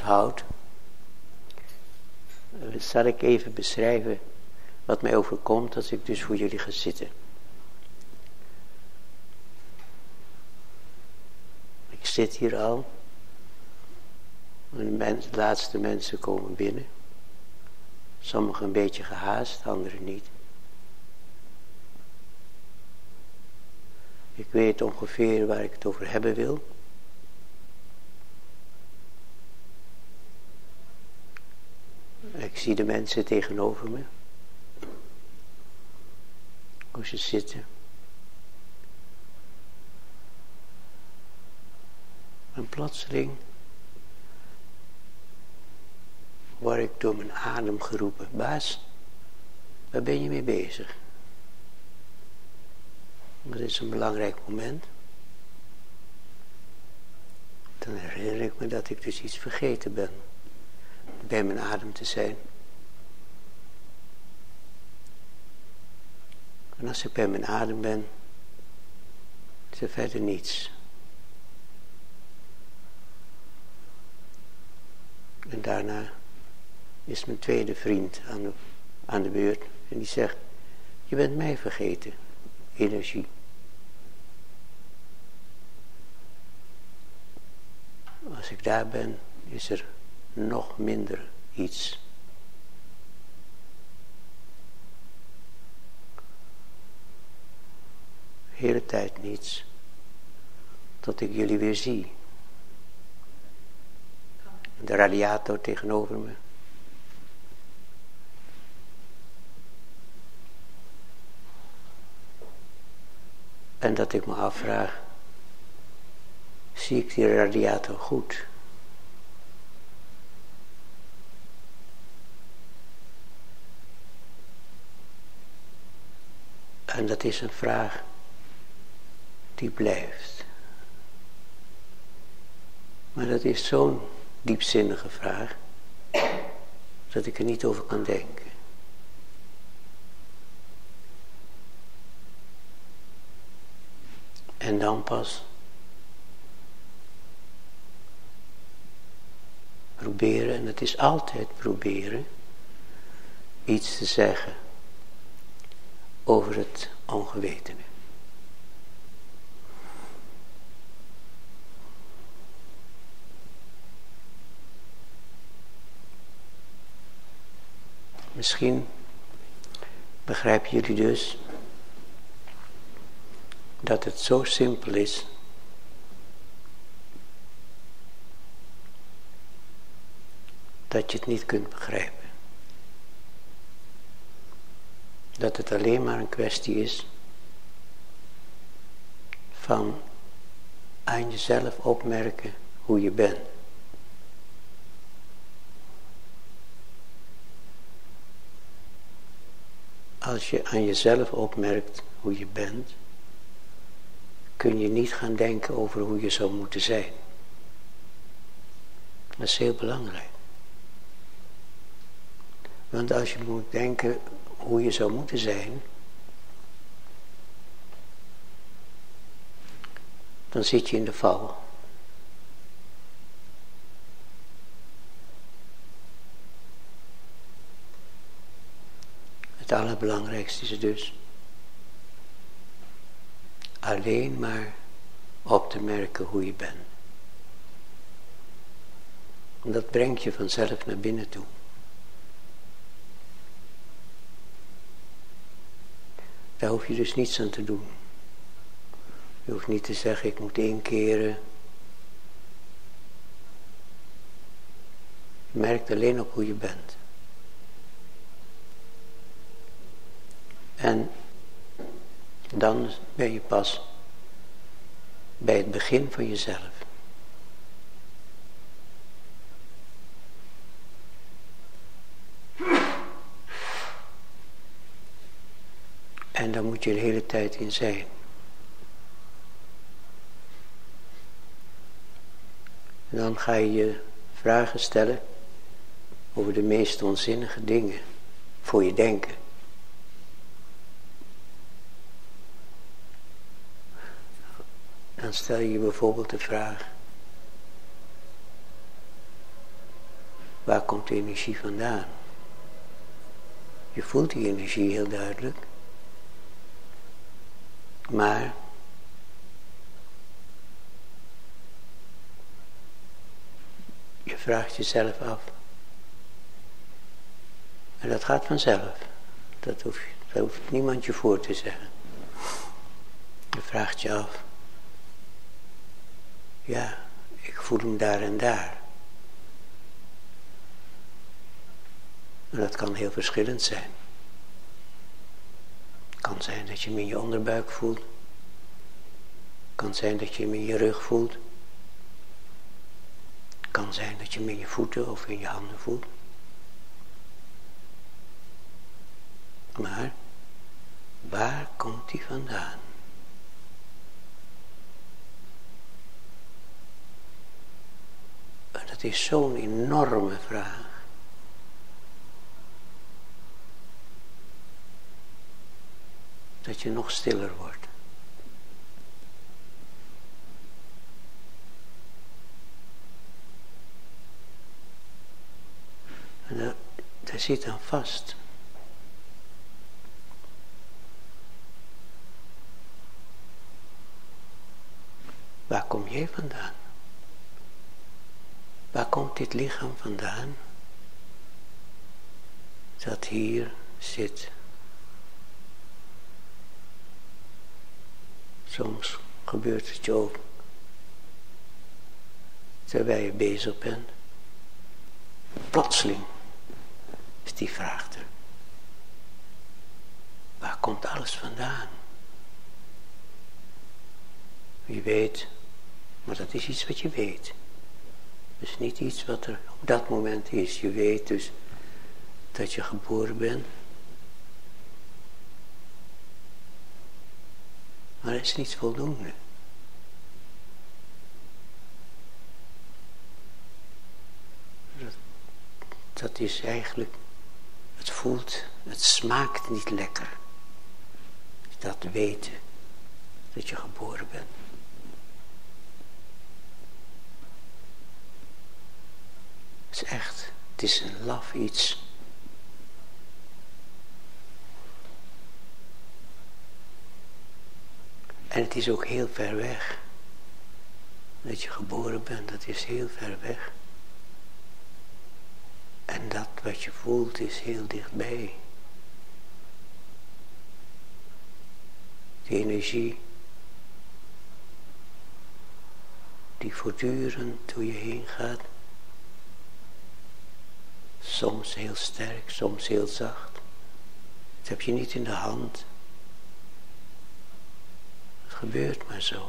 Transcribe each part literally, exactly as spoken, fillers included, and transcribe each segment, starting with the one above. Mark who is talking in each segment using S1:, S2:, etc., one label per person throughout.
S1: onderhoud zal ik even beschrijven wat mij overkomt als ik dus voor jullie ga zitten. Ik zit hier al. En de, mens, de laatste mensen komen binnen. Sommigen een beetje gehaast, anderen niet. Ik weet ongeveer waar ik het over hebben wil. Ik zie de mensen tegenover me. Hoe ze zitten. En plotseling word ik door mijn adem geroepen. Baas, waar ben je mee bezig? Dat is een belangrijk moment. Dan herinner ik me dat ik dus iets vergeten ben. Bij mijn adem te zijn. En als ik bij mijn adem ben, is er verder niets. En daarna is mijn tweede vriend aan de, aan de beurt. En die zegt, je bent mij vergeten. Energie. Als ik daar ben, is er nog minder iets. De hele tijd niets. Tot ik jullie weer zie. De radiator tegenover me. En dat ik me afvraag, zie ik die radiator goed? En dat is een vraag die blijft. Maar dat is zo'n diepzinnige vraag, dat ik er niet over kan denken. En dan pas proberen, en het is altijd proberen, iets te zeggen over het ongewetene. Misschien begrijpen jullie dus dat het zo simpel is dat je het niet kunt begrijpen. Dat het alleen maar een kwestie is van aan jezelf opmerken hoe je bent. Als je aan jezelf opmerkt hoe je bent, kun je niet gaan denken over hoe je zou moeten zijn. Dat is heel belangrijk. Want als je moet denken hoe je zou moeten zijn, dan zit je in de val. Het allerbelangrijkste is dus alleen maar op te merken hoe je bent. En dat brengt je vanzelf naar binnen toe. Daar hoef je dus niets aan te doen. Je hoeft niet te zeggen, ik moet inkeren. Je merkt alleen op hoe je bent. En dan ben je pas bij het begin van jezelf. En daar moet je de hele tijd in zijn. En dan ga je je vragen stellen over de meest onzinnige dingen voor je denken. Dan stel je je bijvoorbeeld de vraag: Waar komt de energie vandaan? Je voelt die energie heel duidelijk. Maar je vraagt jezelf af. En dat gaat vanzelf. Dat hoeft, dat hoeft niemand je voor te zeggen. Je vraagt je af. Ja, ik voel hem daar en daar. En dat kan heel verschillend zijn. Het kan zijn dat je hem in je onderbuik voelt. Het kan zijn dat je hem in je rug voelt. Het kan zijn dat je hem in je voeten of in je handen voelt. Maar, waar komt hij vandaan? En dat is zo'n enorme vraag. Dat je nog stiller wordt. En daar, daar zit dan vast. Waar kom jij vandaan? Waar komt dit lichaam vandaan? Dat hier zit. Soms gebeurt het je ook. Terwijl je bezig bent. Plotseling is die vraag er. Waar komt alles vandaan? Je weet, maar dat is iets wat je weet. Dus niet iets wat er op dat moment is. Je weet dus dat je geboren bent. Maar dat is niet voldoende. Dat, dat is eigenlijk, het voelt, het smaakt niet lekker. Dat weten, dat je geboren bent. Het is echt, het is een laf iets. En het is ook heel ver weg. Dat je geboren bent, dat is heel ver weg. En dat wat je voelt is heel dichtbij. Die energie die voortdurend door je heen gaat. Soms heel sterk, soms heel zacht. Dat heb je niet in de hand. Het gebeurt maar zo.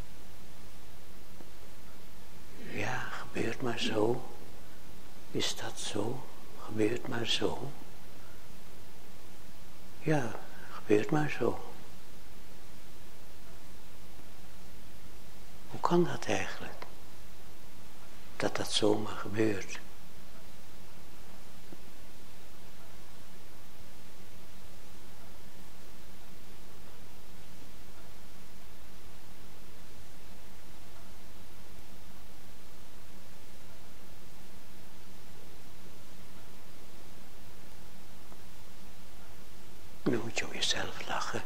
S1: Ja, gebeurt maar zo. Is dat zo? Gebeurt maar zo. Ja, gebeurt maar zo. Hoe kan dat eigenlijk? Dat dat zomaar gebeurt. Nu moet je om jezelf lachen.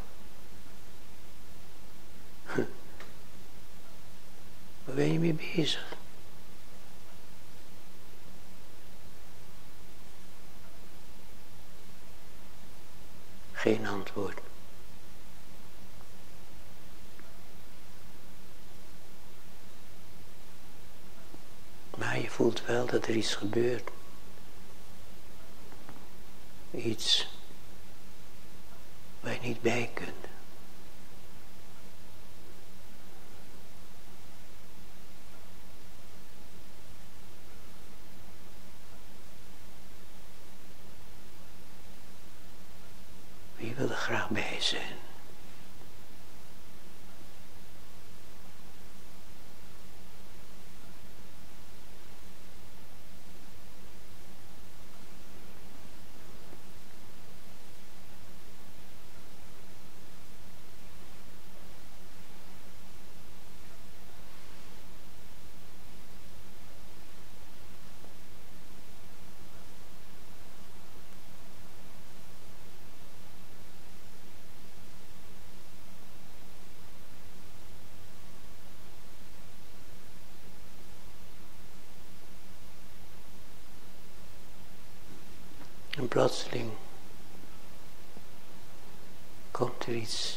S1: Waar ben je mee bezig? Geen antwoord. Maar je voelt wel dat er iets gebeurt. Iets waar je niet bij kunt. Je wil er graag bij zijn. En plotseling komt er iets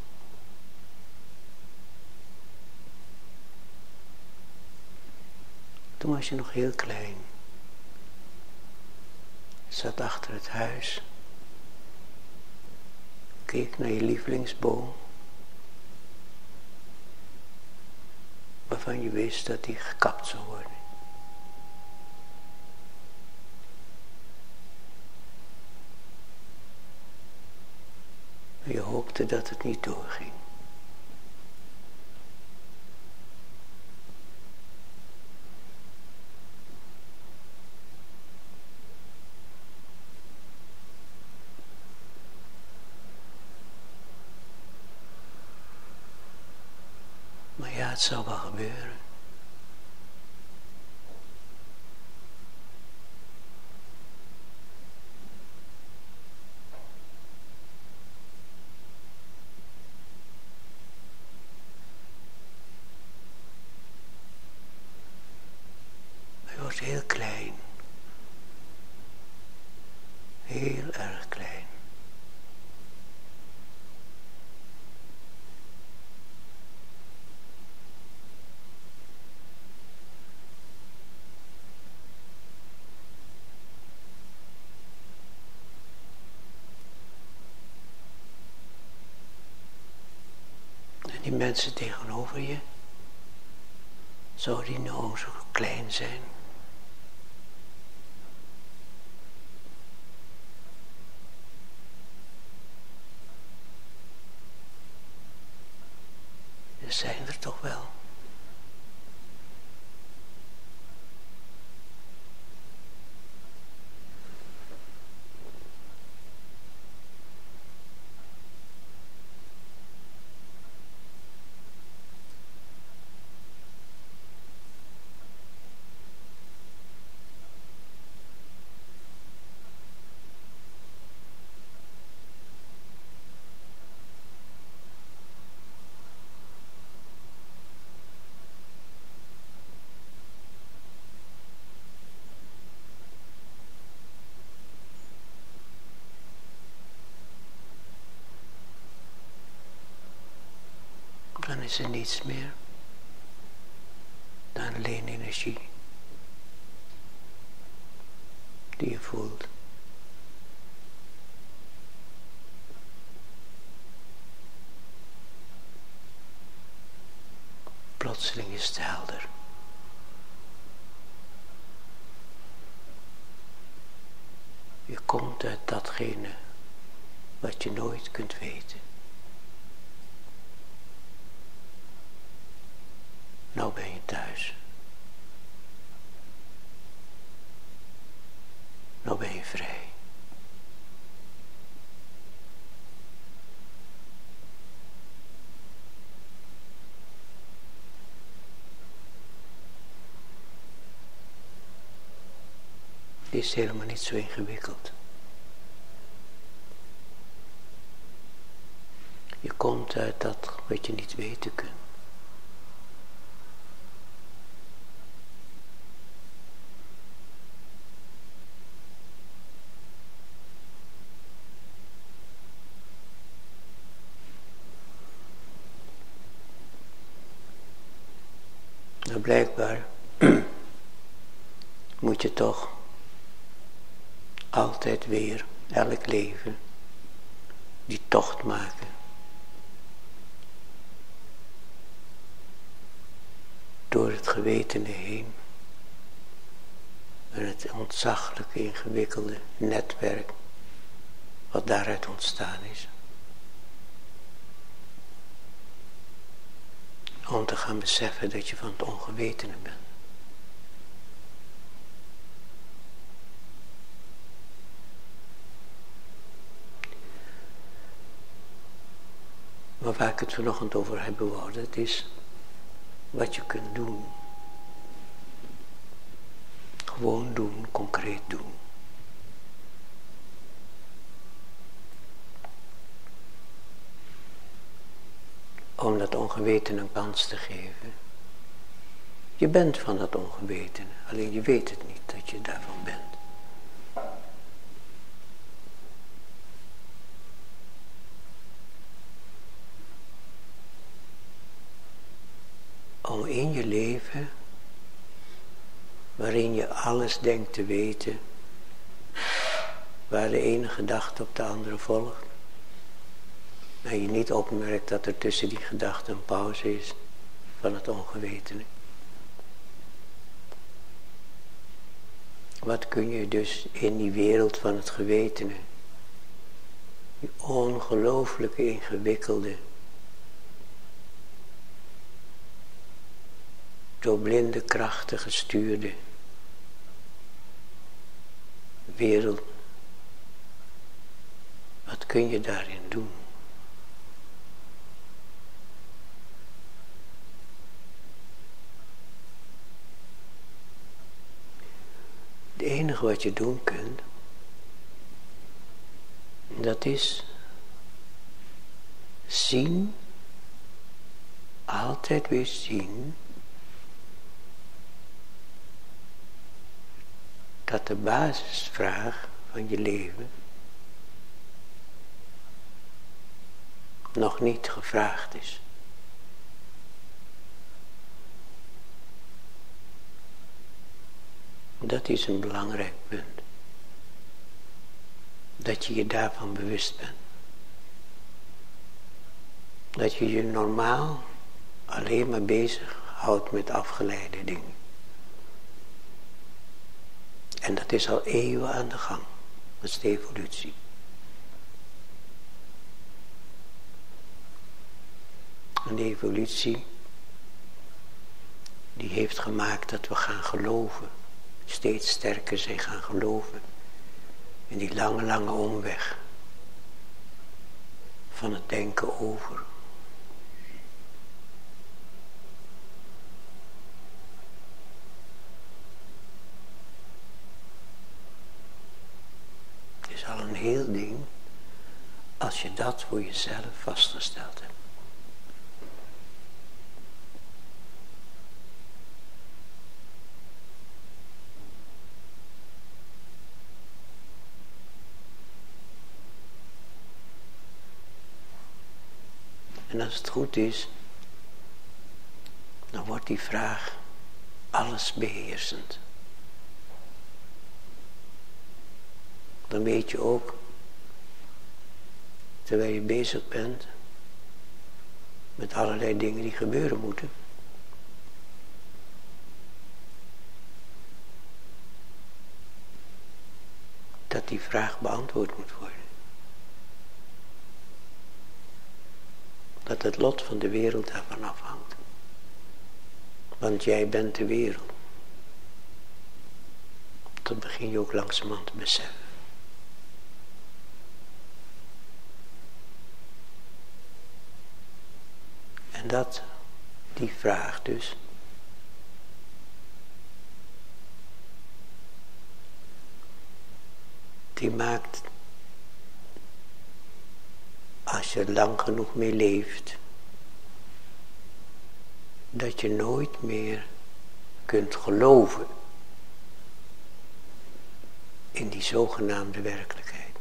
S1: toen was je nog heel klein. Je zat achter het huis. Keek naar je lievelingsboom. Waarvan je wist dat die gekapt zou worden. Je hoopte dat het niet doorging. Maar ja, het zou wel gebeuren. Je wordt heel klein. Heel erg klein. En die mensen tegenover je, zou die nou zo klein zijn? Er zijn er toch wel. Dan is er niets meer dan alleen energie die je voelt. Plotseling is het helder. Je komt uit datgene wat je nooit kunt weten. Nou ben je thuis. Nou ben je vrij. Het is helemaal niet zo ingewikkeld. Je komt uit dat wat je niet weten kunt. Nou, blijkbaar moet je toch altijd weer, elk leven, die tocht maken. Door het gewetene heen. En het ontzaglijke, ingewikkelde netwerk wat daaruit ontstaan is. Om te gaan beseffen dat je van het ongewetene bent. Maar waar ik het vanochtend over hebben wou, dat is wat je kunt doen. Gewoon doen, concreet doen. Om dat ongewetene een kans te geven. Je bent van dat ongewetene, alleen je weet het niet dat je daarvan bent. om in je leven, waarin je alles denkt te weten, waar de ene gedachte op de andere volgt, en je niet opmerkt dat er tussen die gedachten een pauze is van het ongewetene. Wat kun je dus in die wereld van het gewetene, die ongelooflijke ingewikkelde, door blinde krachten gestuurde wereld, wat kun je daarin doen? Het enige wat je doen kunt, dat is zien, altijd weer zien, dat de basisvraag van je leven nog niet gevraagd is. Dat is een belangrijk punt. Dat je je daarvan bewust bent. Dat je je normaal alleen maar bezig houdt met afgeleide dingen. En dat is al eeuwen aan de gang. Dat is de evolutie. En de evolutie, die heeft gemaakt dat we gaan geloven. Steeds sterker zijn gaan geloven. In die lange, lange omweg. Van het denken over. Het is al een heel ding. Als je dat voor jezelf vastgesteld hebt. En als het goed is, dan wordt die vraag alles beheersend. Dan weet je ook, terwijl je bezig bent met allerlei dingen die gebeuren moeten, dat die vraag beantwoord moet worden. Dat het lot van de wereld daarvan afhangt. Want jij bent de wereld. Dat begin je ook langzamerhand te beseffen. En dat, die vraag dus, die maakt, als je er lang genoeg mee leeft, dat je nooit meer kunt geloven in die zogenaamde werkelijkheid.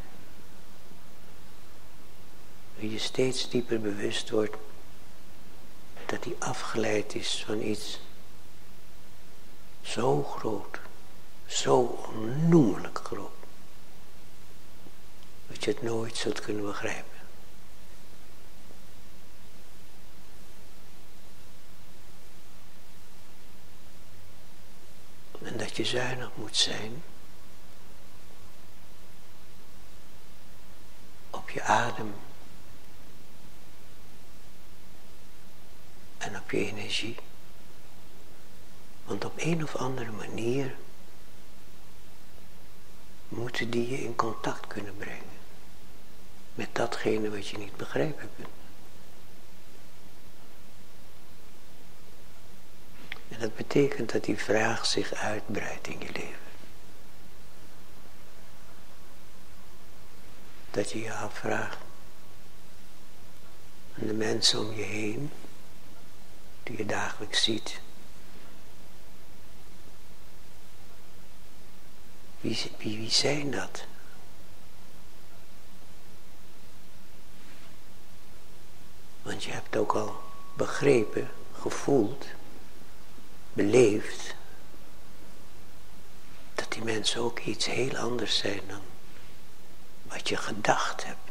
S1: Dat je steeds dieper bewust wordt dat die afgeleid is van iets zo groot, zo onnoemelijk groot, dat je het nooit zult kunnen begrijpen. En dat je zuinig moet zijn op je adem en op je energie. Want op een of andere manier moeten die je in contact kunnen brengen met datgene wat je niet begrijpen kunt. En dat betekent dat die vraag zich uitbreidt in je leven. Dat je je afvraagt aan de mensen om je heen, die je dagelijks ziet. Wie, wie, wie zijn dat? Want je hebt ook al begrepen, gevoeld, beleeft, dat die mensen ook iets heel anders zijn dan wat je gedacht hebt.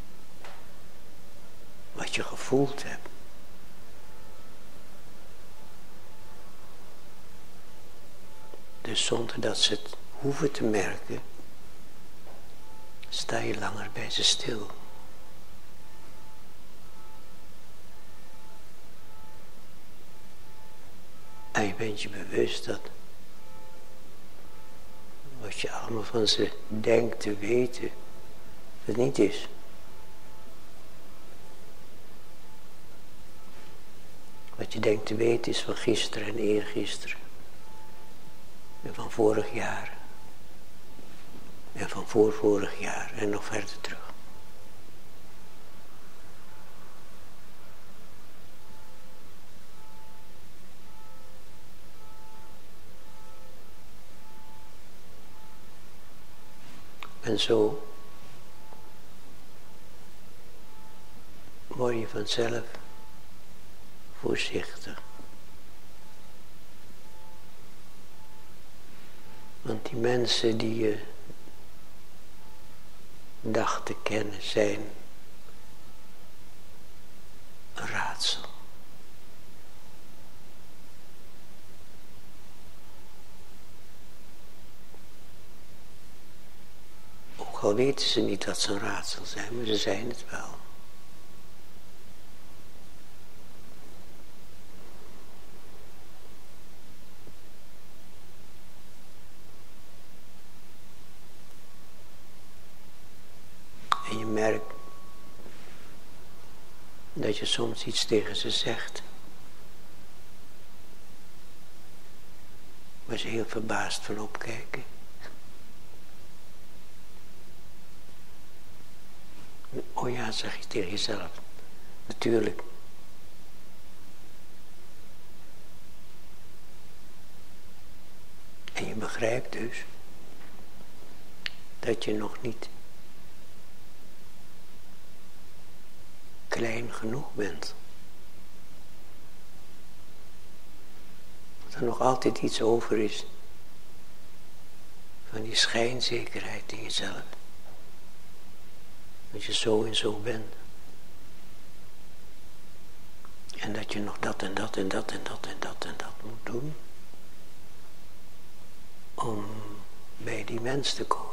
S1: Wat je gevoeld hebt. Dus zonder dat ze het hoeven te merken, sta je langer bij ze stil. En je bent je bewust dat wat je allemaal van ze denkt te weten, het niet is. Wat je denkt te weten is van gisteren en eergisteren. En van vorig jaar. En van voorvorig jaar en nog verder terug. En zo word je vanzelf voorzichtig. Want die mensen die je dacht te kennen zijn een raadsel. Ook al weten ze niet dat ze een raadsel zijn, maar ze zijn het wel. En je merkt dat je soms iets tegen ze zegt, waar ze heel verbaasd van opkijken. Oh ja, zeg je tegen jezelf. Natuurlijk. En je begrijpt dus dat je nog niet klein genoeg bent. Dat er nog altijd iets over is van die schijnzekerheid in jezelf. Dat je zo en zo bent. En dat je nog dat en dat en dat en dat en dat en dat moet doen. Om bij die mens te komen.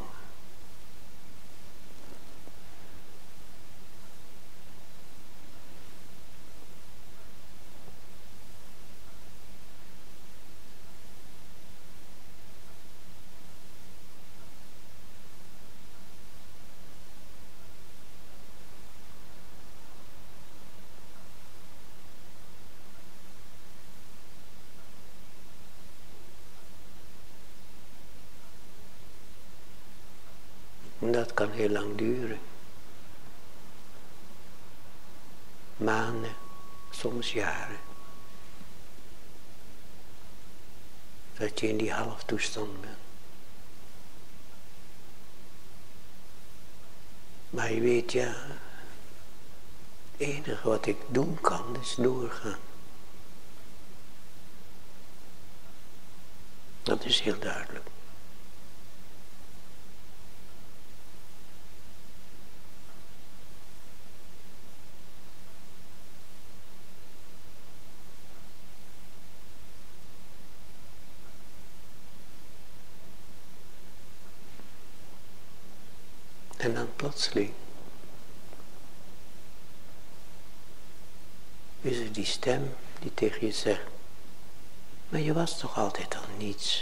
S1: En dat kan heel lang duren. Maanden, soms jaren. Dat je in die halftoestand bent. Maar je weet, ja, het enige wat ik doen kan is doorgaan. Dat is heel duidelijk. En dan plotseling is er die stem die tegen je zegt, maar je was toch altijd al niets.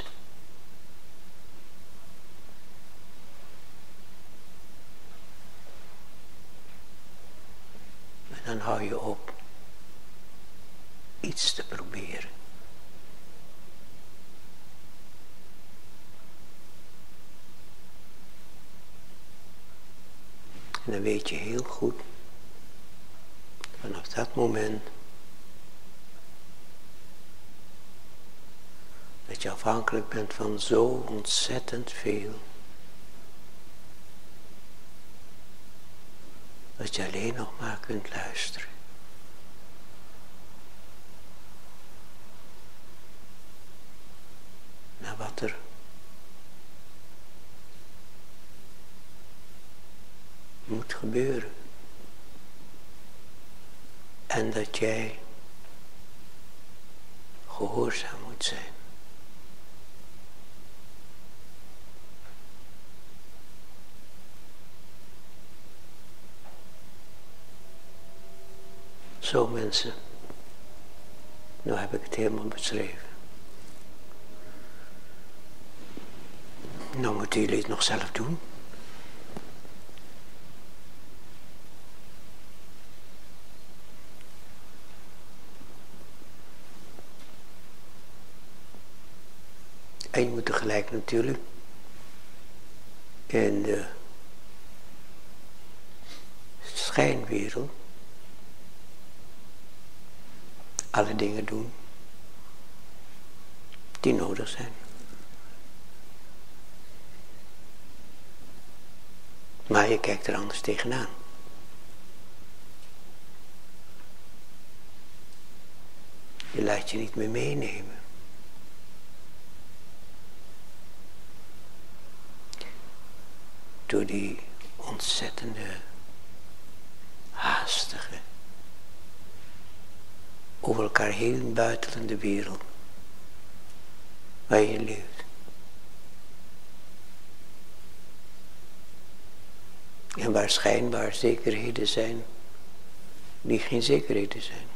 S1: En dan hou je op iets te proberen. En dan weet je heel goed, vanaf dat moment, dat je afhankelijk bent van zo ontzettend veel. Dat je alleen nog maar kunt luisteren. naar wat er moet gebeuren. En dat jij gehoorzaam moet zijn. Zo mensen, nou heb ik het helemaal beschreven. Nou moeten jullie het nog zelf doen. En je moet tegelijk natuurlijk in de schijnwereld alle dingen doen die nodig zijn. Maar je kijkt er anders tegenaan. Je laat je niet meer meenemen. Door die ontzettende, haastige, over elkaar heen buitelende wereld waar je leeft. En waar schijnbaar zekerheden zijn die geen zekerheden zijn.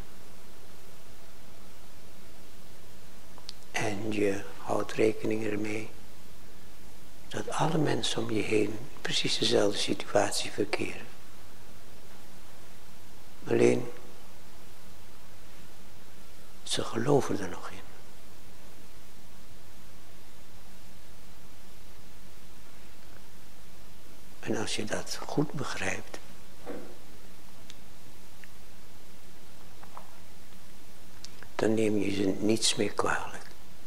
S1: En je houdt rekening ermee dat alle mensen om je heen precies dezelfde situatie verkeren. Alleen, ze geloven er nog in. En als je dat goed begrijpt, dan neem je ze niets meer kwalijk.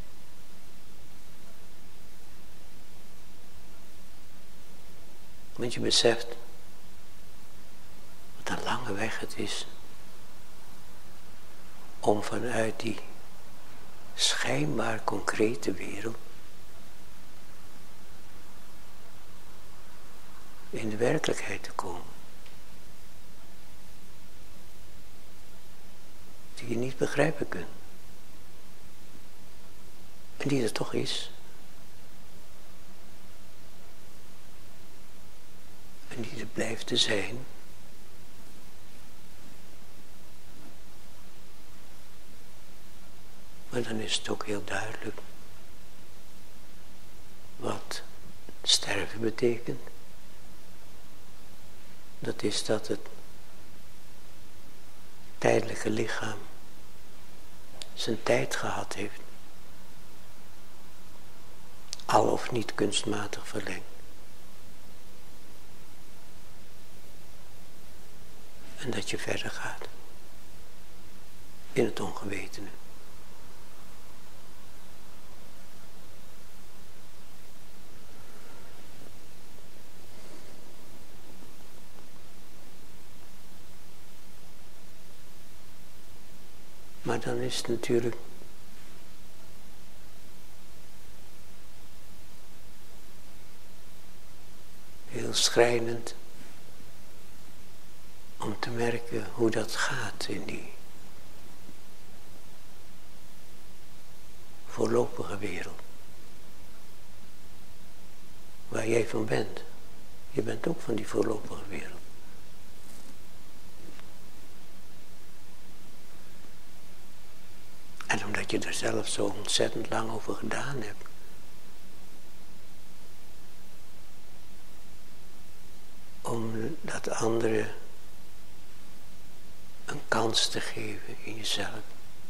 S1: Want je beseft wat een lange weg het is om vanuit die schijnbaar concrete wereld in de werkelijkheid te komen. Die je niet begrijpen kunt. En die er toch is. En die er blijft te zijn. Maar dan is het ook heel duidelijk wat sterven betekent. Dat is dat het tijdelijke lichaam zijn tijd gehad heeft. Al of niet kunstmatig verlengd. En dat je verder gaat. In het ongewetene. Maar dan is het natuurlijk heel schrijnend om te merken hoe dat gaat in die voorlopige wereld. Waar jij van bent. Je bent ook van die voorlopige wereld. En omdat je er zelf zo ontzettend lang over gedaan hebt. Om dat andere een kans te geven in jezelf.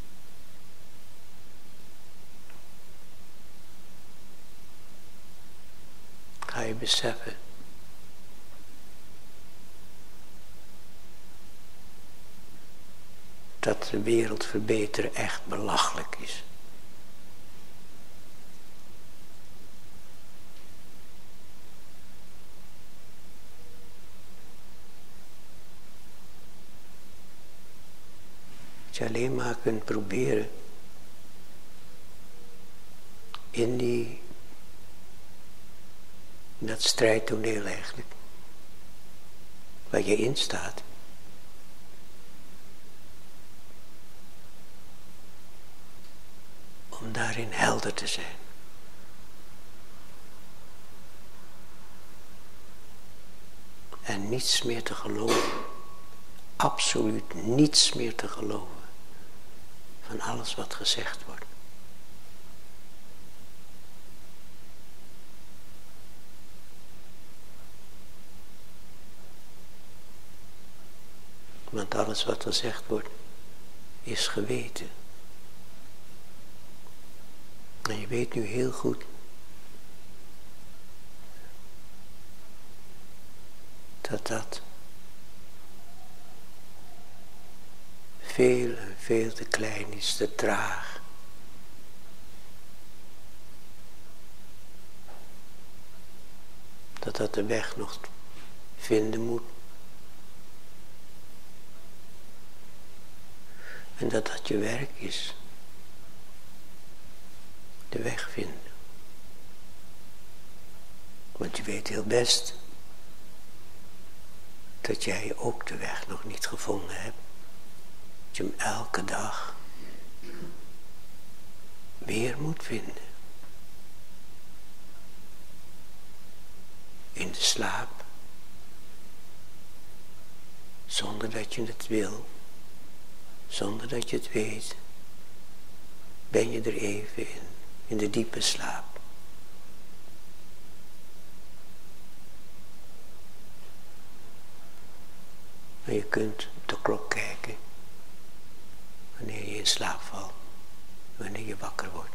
S1: Ga je beseffen dat de wereld verbeteren echt belachelijk is. Dat je alleen maar kunt proberen in die, in dat strijdtoneel eigenlijk, waar je in staat. Om daarin helder te zijn. En niets meer te geloven. Absoluut niets meer te geloven. Van alles wat gezegd wordt. Want alles wat gezegd wordt, is geweten. En je weet nu heel goed dat dat veel en veel te klein is, te traag. Dat dat de weg nog vinden moet. En dat dat je werk is. De weg vinden. Want je weet heel best dat jij ook de weg nog niet gevonden hebt. Dat je hem elke dag weer moet vinden. In de slaap. Zonder dat je het wil. Zonder dat je het weet. Ben je er even in. In de diepe slaap. En je kunt op de klok kijken. Wanneer je in slaap valt. Wanneer je wakker wordt.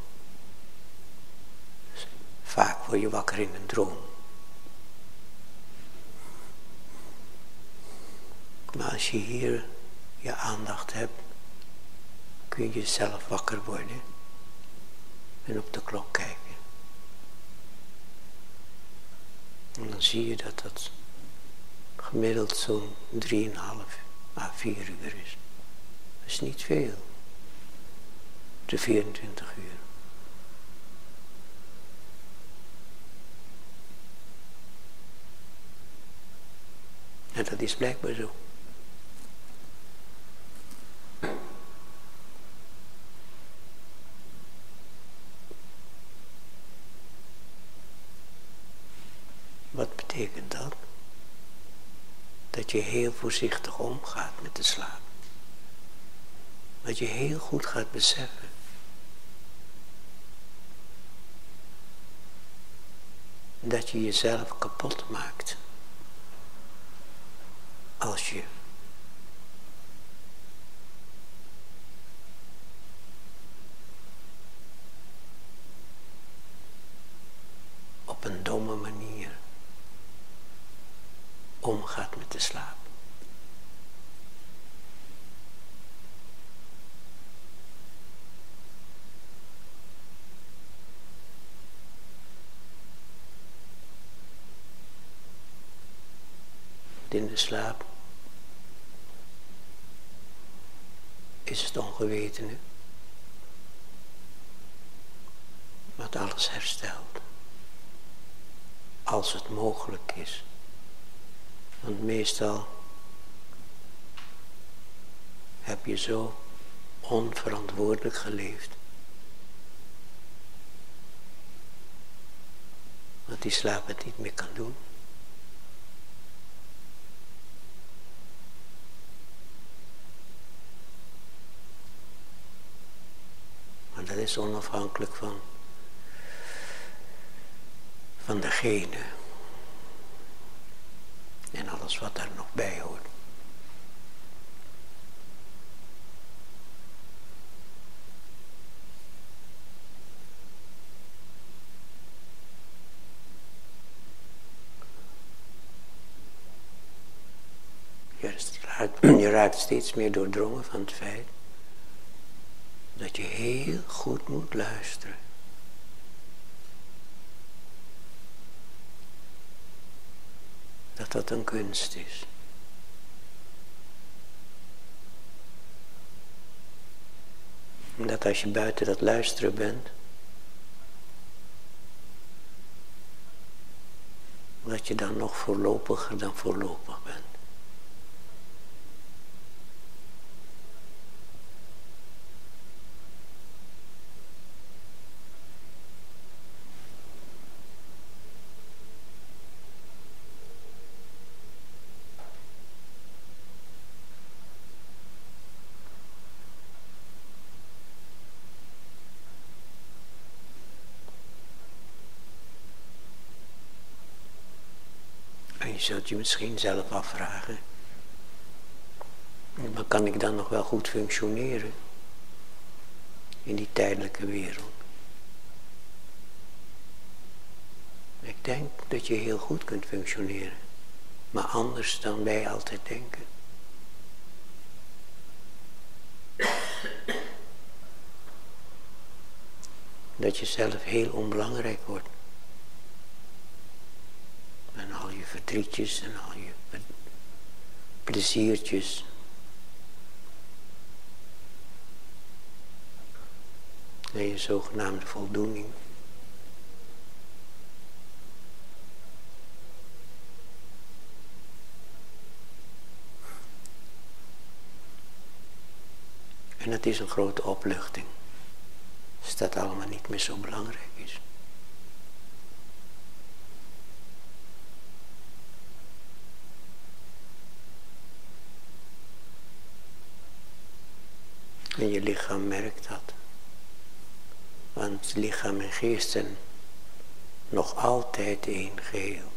S1: Dus vaak word je wakker in een droom. Maar als je hier je aandacht hebt. Kun je jezelf wakker worden. En op de klok kijken. En dan zie je dat dat gemiddeld zo'n drieënhalf à vier uur is. Dat is niet veel. De vierentwintig uur. En dat is blijkbaar zo. Wat betekent dat? Dat je heel voorzichtig omgaat met de slaap. Dat je heel goed gaat beseffen. Dat je jezelf kapot maakt. Als je op een domme manier omgaat met de slaap. In de slaap is het ongewetene wat alles herstelt. Als het mogelijk is. Want meestal heb je zo onverantwoordelijk geleefd. Dat die slaap het niet meer kan doen. Maar dat is onafhankelijk van, van de genen. En alles wat daar nog bij hoort. Je raakt steeds meer doordrongen van het feit dat je heel goed moet luisteren. Dat dat een kunst is. En dat als je buiten dat luisteren bent, dat je dan nog voorlopiger dan voorlopig bent. En je zult je misschien zelf afvragen, maar kan ik dan nog wel goed functioneren in die tijdelijke wereld? Ik denk dat je heel goed kunt functioneren, maar anders dan wij altijd denken. Dat je zelf heel onbelangrijk wordt. En al je verdrietjes en al je pleziertjes. En je zogenaamde voldoening. En het is een grote opluchting. Als dat allemaal niet meer zo belangrijk is. En je lichaam merkt dat. Want lichaam en geest zijn nog altijd één geheel.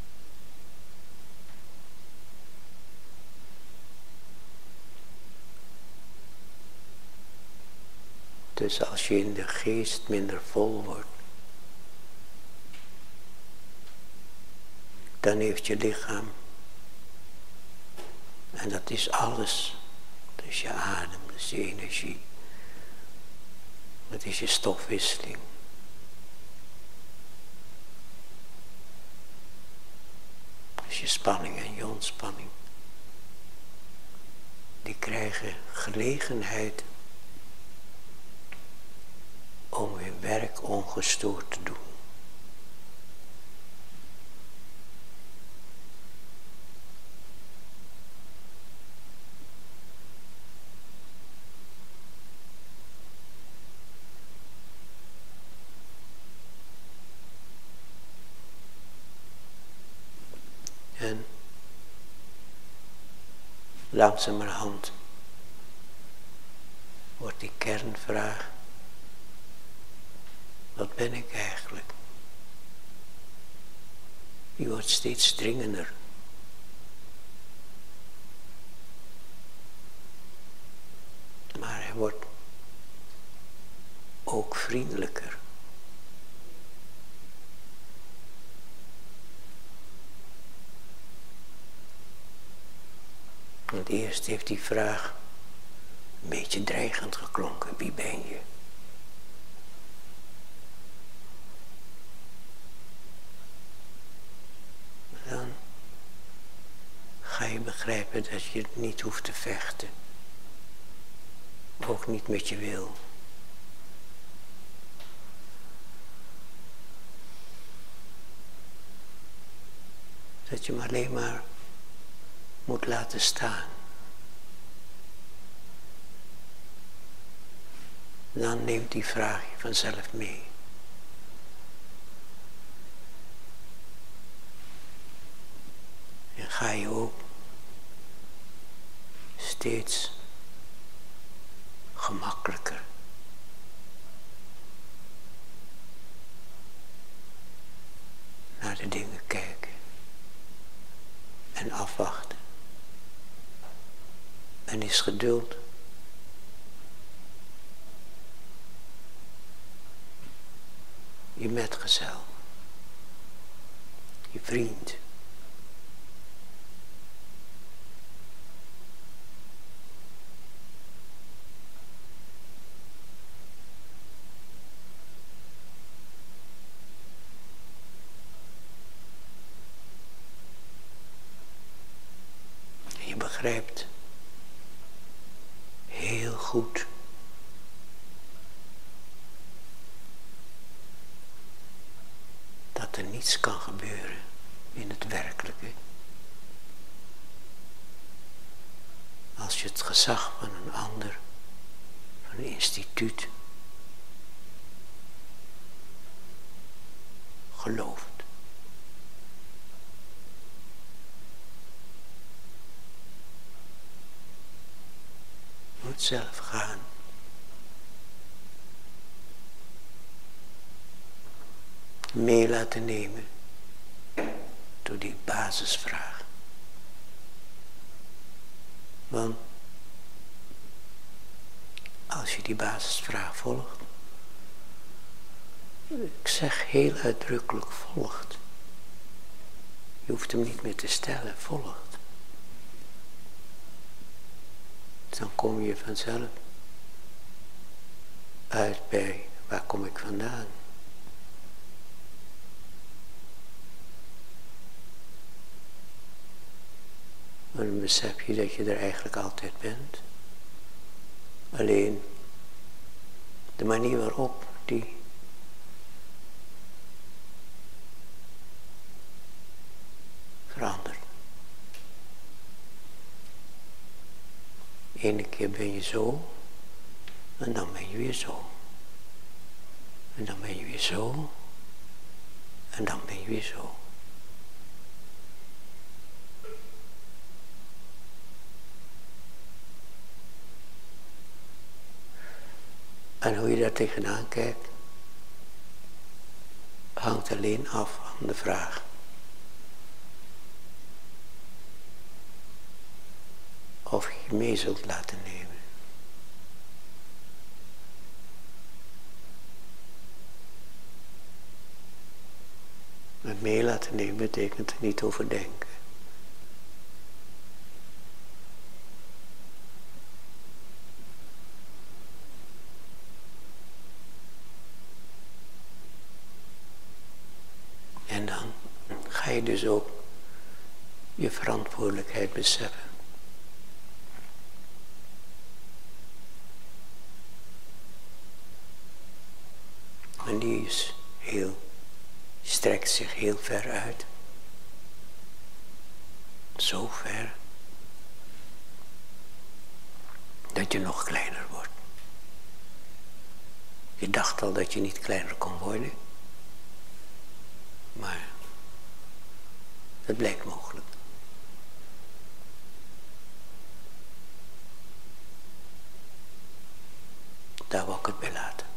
S1: Dus als je in de geest minder vol wordt, dan heeft je lichaam, en dat is alles, dus je adem, dus je energie, dat is je stofwisseling. Dus je spanning en je ontspanning, die krijgen gelegenheid om hun werk ongestoord te doen. En langzamerhand wordt die kernvraag: wat ben ik eigenlijk? Die wordt steeds dringender. Maar hij wordt ook vriendelijker. Want eerst heeft die vraag een beetje dreigend geklonken: wie ben je? Dan ga je begrijpen dat je het niet hoeft te vechten. Ook niet met je wil. Dat je hem alleen maar moet laten staan. Dan neemt die vraag je vanzelf mee. En ga je ook steeds gemakkelijker naar de dingen kijken en afwachten. En is geduld je metgezel, je vriend. En je begrijpt heel goed dat er niets kan gebeuren in het werkelijke. Als je het gezag van een ander, van een instituut, gelooft. Je moet zelf gaan. Mee laten nemen door die basisvraag. Want als je die basisvraag volgt, ik zeg heel uitdrukkelijk volgt. Je hoeft hem niet meer te stellen, volgt. Dan kom je vanzelf uit bij waar kom ik vandaan. Maar dan besef je dat je er eigenlijk altijd bent. Alleen de manier waarop die verandert. Ene keer ben je zo en dan ben je weer zo. En dan ben je weer zo en dan ben je weer zo. En hoe je daar tegenaan kijkt, hangt alleen af van de vraag. Of je je mee zult laten nemen. Maar mee laten nemen betekent er niet over denken. En dan ga je dus ook je verantwoordelijkheid beseffen. En die is heel, strekt zich heel ver uit. Zo ver. Dat je nog kleiner wordt. Je dacht al dat je niet kleiner kon worden. Maar dat blijkt mogelijk. Daar wou ik het bij laten.